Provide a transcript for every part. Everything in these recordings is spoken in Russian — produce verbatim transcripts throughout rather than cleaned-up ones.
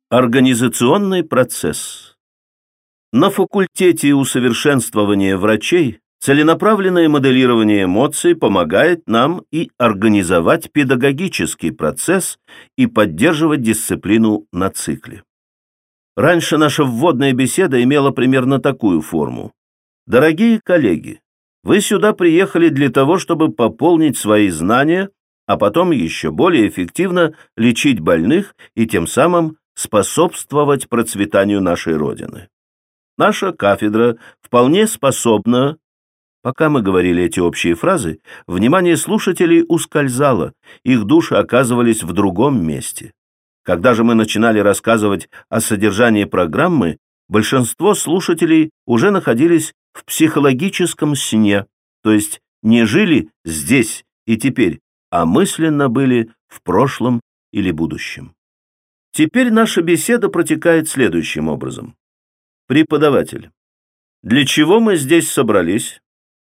Организационный процесс. На факультете усовершенствования врачей целенаправленное моделирование эмоций помогает нам и организовать педагогический процесс и поддерживать дисциплину на цикле. Раньше наша вводная беседа имела примерно такую форму. Дорогие коллеги, вы сюда приехали для того, чтобы пополнить свои знания, а потом еще более эффективно лечить больных и тем самым способствовать процветанию нашей Родины. Наша кафедра вполне способна. Пока мы говорили эти общие фразы, внимание слушателей ускользало, их души оказывались в другом месте. Когда же мы начинали рассказывать о содержании программы, большинство слушателей уже находились в психологическом сне, то есть не жили здесь и теперь, а мысленно были в прошлом или будущем. Теперь наша беседа протекает следующим образом. Преподаватель. Для чего мы здесь собрались?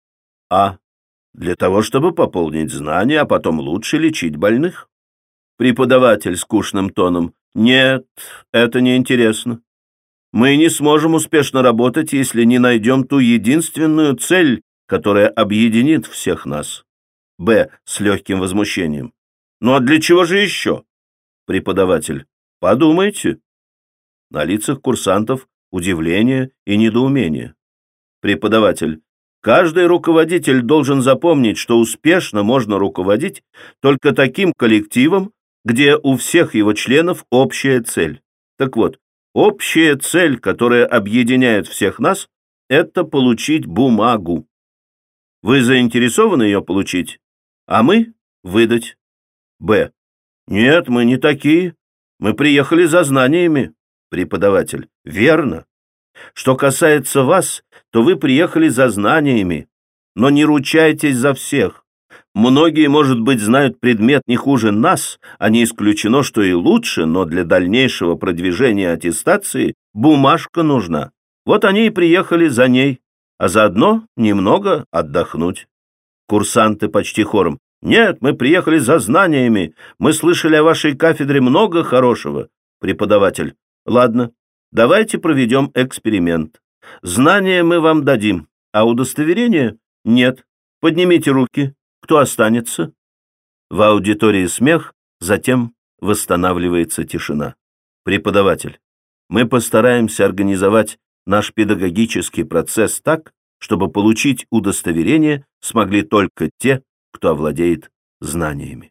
А. Для того, чтобы пополнить знания, а потом лучше лечить больных. Преподаватель скучным тоном. Нет, это неинтересно. Мы не сможем успешно работать, если не найдем ту единственную цель, которая объединит всех нас. Б. С легким возмущением. Ну а для чего же еще? Преподаватель. Подумайте. На лицах курсантов удивление и недоумение. Преподаватель. Каждый руководитель должен запомнить, что успешно можно руководить только таким коллективом, где у всех его членов общая цель. Так вот, общая цель, которая объединяет всех нас, это получить бумагу. Вы заинтересованы ее получить, а мы выдать. Б. Нет, мы не такие. Мы приехали за знаниями. Преподаватель. Верно. Что касается вас, то вы приехали за знаниями, но не ручайтесь за всех. Многие, может быть, знают предмет не хуже нас, а не исключено, что и лучше, но для дальнейшего продвижения аттестации бумажка нужна. Вот они и приехали за ней, а заодно немного отдохнуть. Курсанты почти хором. Нет, мы приехали за знаниями, мы слышали о вашей кафедре много хорошего. Преподаватель. Ладно, давайте проведем эксперимент. Знания мы вам дадим, а удостоверения нет. Поднимите руки. Кто останется? В аудитории смех, затем восстанавливается тишина. Преподаватель. Мы постараемся организовать наш педагогический процесс так, чтобы получить удостоверение смогли только те, кто овладеет знаниями.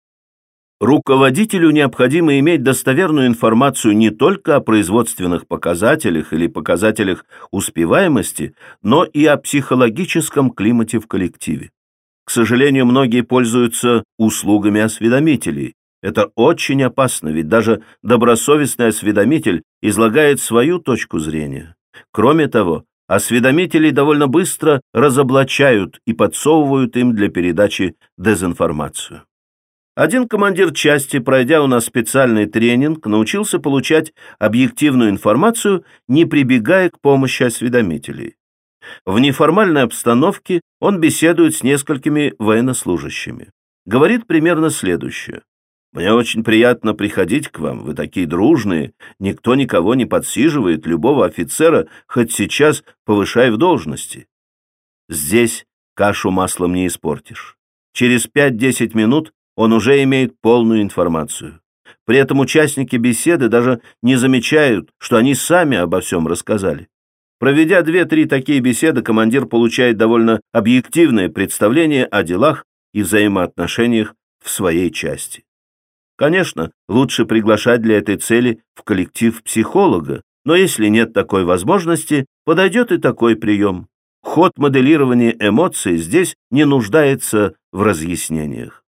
Руководителю необходимо иметь достоверную информацию не только о производственных показателях или показателях успеваемости, но и о психологическом климате в коллективе. К сожалению, многие пользуются услугами осведомителей. Это очень опасно, ведь даже добросовестный осведомитель излагает свою точку зрения. Кроме того, осведомителей довольно быстро разоблачают и подсовывают им для передачи дезинформацию. Один командир части, пройдя у нас специальный тренинг, научился получать объективную информацию, не прибегая к помощи осведомителей. В неформальной обстановке он беседует с несколькими военнослужащими. Говорит примерно следующее. «Мне очень приятно приходить к вам, вы такие дружные, никто никого не подсиживает, любого офицера хоть сейчас повышай в должности». Здесь кашу маслом не испортишь. Через пять-десять минут он уже имеет полную информацию. При этом участники беседы даже не замечают, что они сами обо всем рассказали. Проведя две-три такие беседы, командир получает довольно объективное представление о делах и взаимоотношениях в своей части. Конечно, лучше приглашать для этой цели в коллектив психолога, но если нет такой возможности, подойдет и такой прием. Ход моделирования эмоций здесь не нуждается в разъяснениях.